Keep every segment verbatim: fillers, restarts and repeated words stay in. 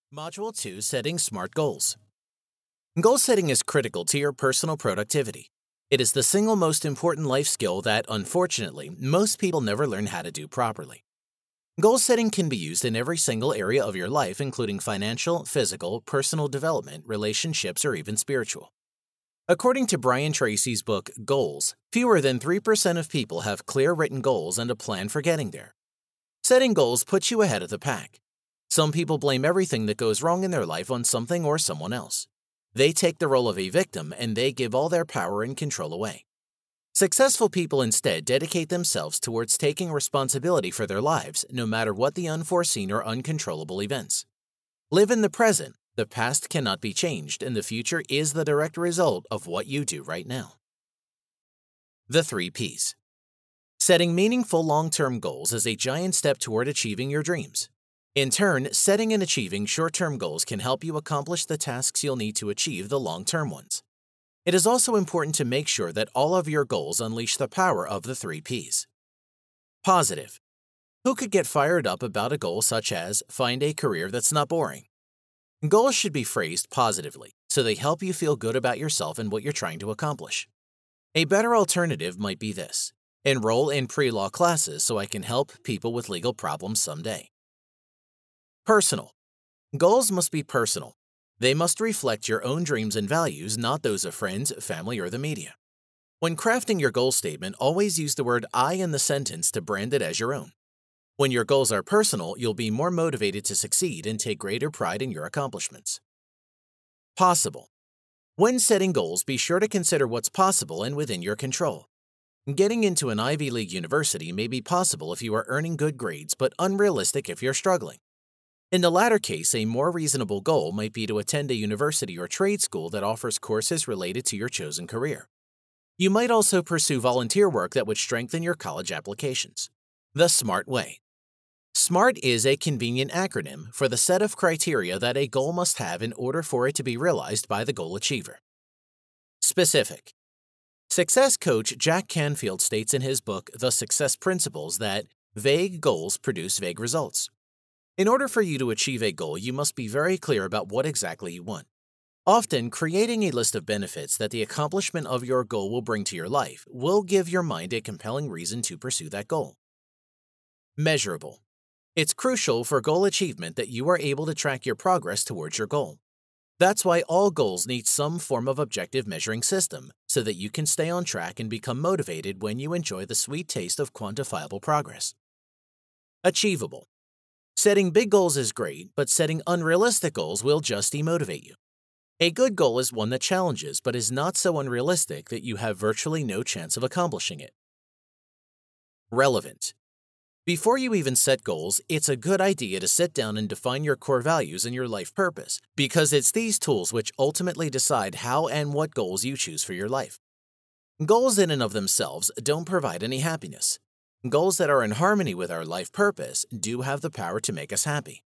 Module two, Setting Smart Goals. Goal setting is critical to your personal productivity. It is the single most important life skill that, unfortunately, most people never learn how to do properly. Goal setting can be used in every single area of your life, including financial, physical, personal development, relationships, or even spiritual. According to Brian Tracy's book, Goals, fewer than three percent of people have clear written goals and a plan for getting there. Setting goals puts you ahead of the pack. Some people blame everything that goes wrong in their life on something or someone else. They take the role of a victim and they give all their power and control away. Successful people instead dedicate themselves towards taking responsibility for their lives, no matter what the unforeseen or uncontrollable events. Live in the present. The past cannot be changed, and the future is the direct result of what you do right now. The three Ps. Setting meaningful long-term goals is a giant step toward achieving your dreams. In turn, setting and achieving short-term goals can help you accomplish the tasks you'll need to achieve the long-term ones. It is also important to make sure that all of your goals unleash the power of the three Ps. Positive. Who could get fired up about a goal such as find a career that's not boring? Goals should be phrased positively, so they help you feel good about yourself and what you're trying to accomplish. A better alternative might be this: enroll in pre-law classes so I can help people with legal problems someday. Personal. Goals must be personal. They must reflect your own dreams and values, not those of friends, family, or the media. When crafting your goal statement, always use the word I in the sentence to brand it as your own. When your goals are personal, you'll be more motivated to succeed and take greater pride in your accomplishments. Possible. When setting goals, be sure to consider what's possible and within your control. Getting into an Ivy League university may be possible if you are earning good grades, but unrealistic if you're struggling. In the latter case, a more reasonable goal might be to attend a university or trade school that offers courses related to your chosen career. You might also pursue volunteer work that would strengthen your college applications. The SMART way. SMART is a convenient acronym for the set of criteria that a goal must have in order for it to be realized by the goal achiever. Specific. Success coach Jack Canfield states in his book, The Success Principles, that vague goals produce vague results. In order for you to achieve a goal, you must be very clear about what exactly you want. Often, creating a list of benefits that the accomplishment of your goal will bring to your life will give your mind a compelling reason to pursue that goal. Measurable. It's crucial for goal achievement that you are able to track your progress towards your goal. That's why all goals need some form of objective measuring system, so that you can stay on track and become motivated when you enjoy the sweet taste of quantifiable progress. Achievable. Setting big goals is great, but setting unrealistic goals will just demotivate you. A good goal is one that challenges, but is not so unrealistic that you have virtually no chance of accomplishing it. Relevant. Before you even set goals, it's a good idea to sit down and define your core values and your life purpose, because it's these tools which ultimately decide how and what goals you choose for your life. Goals in and of themselves don't provide any happiness. Goals that are in harmony with our life purpose do have the power to make us happy.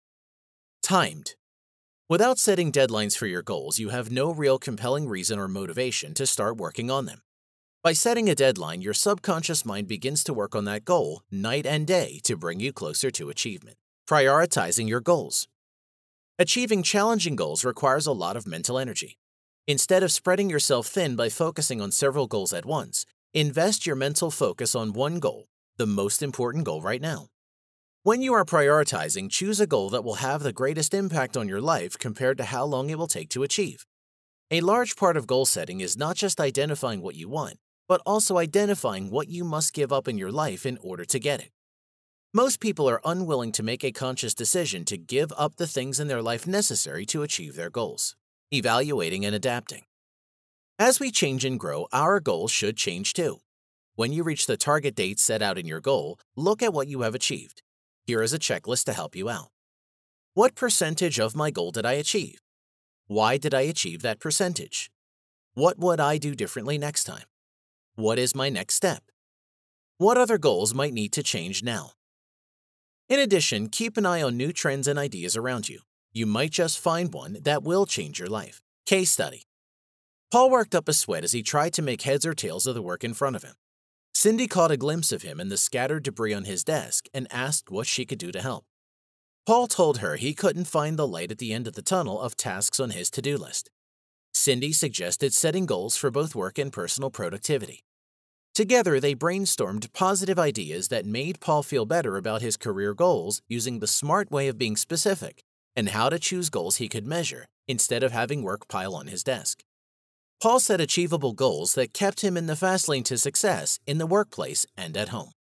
Timed. Without setting deadlines for your goals, you have no real compelling reason or motivation to start working on them. By setting a deadline, your subconscious mind begins to work on that goal night and day to bring you closer to achievement. Prioritizing your goals. Achieving challenging goals requires a lot of mental energy. Instead of spreading yourself thin by focusing on several goals at once, invest your mental focus on one goal, the most important goal right now. When you are prioritizing, choose a goal that will have the greatest impact on your life compared to how long it will take to achieve. A large part of goal setting is not just identifying what you want, but also identifying what you must give up in your life in order to get it. Most people are unwilling to make a conscious decision to give up the things in their life necessary to achieve their goals. Evaluating and adapting. As we change and grow, our goals should change too. When you reach the target date set out in your goal, look at what you have achieved. Here is a checklist to help you out. What percentage of my goal did I achieve? Why did I achieve that percentage? What would I do differently next time? What is my next step? What other goals might need to change now? In addition, keep an eye on new trends and ideas around you. You might just find one that will change your life. Case study. Paul worked up a sweat as he tried to make heads or tails of the work in front of him. Cindy caught a glimpse of him and the scattered debris on his desk and asked what she could do to help. Paul told her he couldn't find the light at the end of the tunnel of tasks on his to-do list. Cindy suggested setting goals for both work and personal productivity. Together, they brainstormed positive ideas that made Paul feel better about his career goals using the smart way of being specific and how to choose goals he could measure instead of having work pile on his desk. Paul set achievable goals that kept him in the fast lane to success in the workplace and at home.